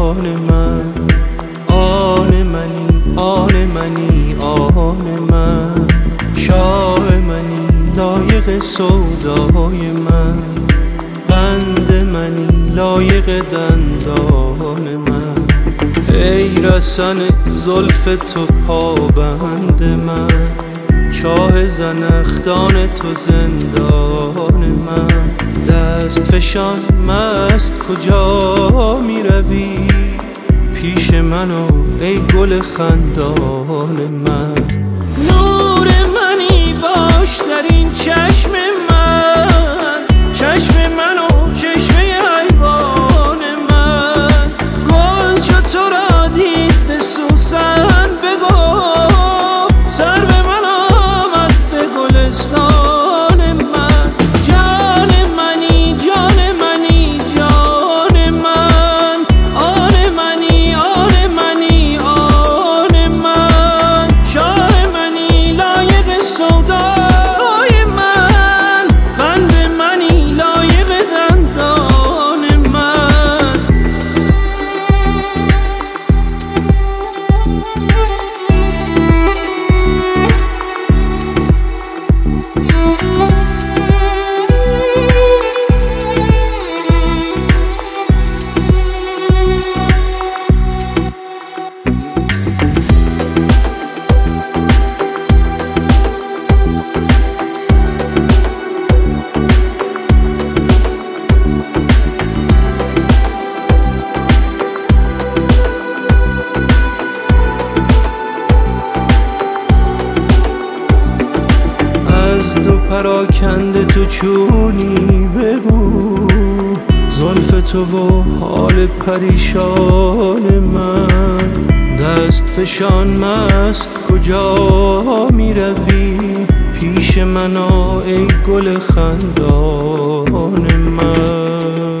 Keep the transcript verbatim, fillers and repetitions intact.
آن من، آن منی، آن منی، آن من، شاه منی، لایق سودای من، قند منی، لایق دندان من، ای رسن زلف تو پابند من، چاه زنخدان تو زندان من، دست فشان مست کجا می روی، پیش منو ای گل خندان من، نور منی باش در این چشم من، چشم منو چشمه حیوان من، گل چو تو را دید به سوسن بگفت، سر به من آمد به گلستان من، جان منی، جان منی، جان من، آن منی، آن منی، آن من، شاه منی، لایق سودای من، قند منی، لایق دندان من. از دو پراکنده تو چونی بگو، زلف تو و حال پریشان من، دست فشان مست کجا می روی، پیش من آ ای گل خندان من.